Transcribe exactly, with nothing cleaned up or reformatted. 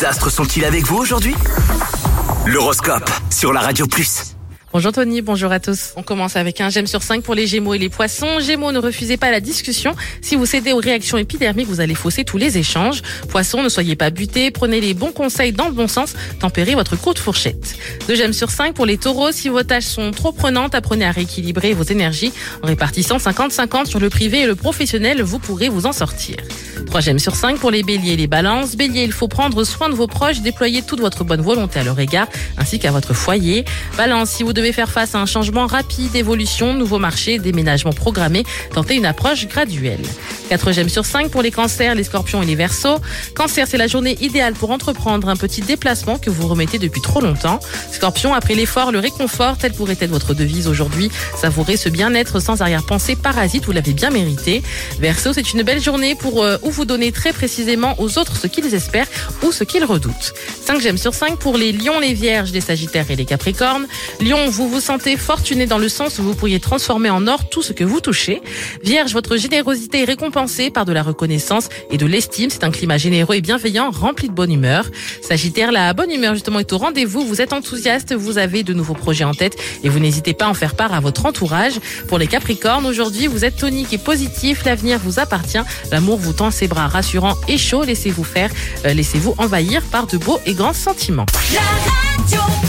Les astres sont-ils avec vous aujourd'hui? L'horoscope sur la Radio Plus. Bonjour Tony, bonjour à tous. On commence avec un j'aime sur cinq pour les Gémeaux et les Poissons. Gémeaux, ne refusez pas la discussion. Si vous cédez aux réactions épidermiques, vous allez fausser tous les échanges. Poissons, ne soyez pas butés, prenez les bons conseils dans le bon sens, tempérez votre courte fourchette. deux j'aime sur cinq pour les Taureaux. Si vos tâches sont trop prenantes, apprenez à rééquilibrer vos énergies. En répartissant cinquante cinquante sur le privé et le professionnel, vous pourrez vous en sortir. trois j'aime sur cinq pour les Béliers et les Balances. Bélier, il faut prendre soin de vos proches, déployer toute votre bonne volonté à leur égard, ainsi qu'à votre foyer. Balance, si vous devez faire face à un changement rapide, évolution, nouveau marché, déménagement programmé, tentez une approche graduelle. quatre j'aime sur cinq pour les Cancers, les Scorpions et les Verseaux. Cancer, c'est la journée idéale pour entreprendre un petit déplacement que vous remettez depuis trop longtemps. Scorpion, après l'effort, le réconfort, telle pourrait être votre devise aujourd'hui. Savourez ce bien-être sans arrière-pensée parasite, vous l'avez bien mérité. Verseau, c'est une belle journée pour euh, où vous donnez très précisément aux autres ce qu'ils espèrent ou ce qu'ils redoutent. cinq j'aime sur cinq pour les Lions, les Vierges, les Sagittaires et les Capricornes. Lion, vous vous sentez fortuné dans le sens où vous pourriez transformer en or tout ce que vous touchez. Vierge, votre générosité est récompensée par de la reconnaissance et de l'estime. C'est un climat généreux et bienveillant, rempli de bonne humeur. Sagittaire, la bonne humeur justement est au rendez-vous. Vous êtes enthousiaste, vous avez de nouveaux projets en tête et vous n'hésitez pas à en faire part à votre entourage. Pour les Capricornes, aujourd'hui, vous êtes tonique et positif. L'avenir vous appartient. L'amour vous tend ses bras rassurants et chauds. Laissez-vous faire, euh, laissez-vous envahir par de beaux et grands sentiments. La radio.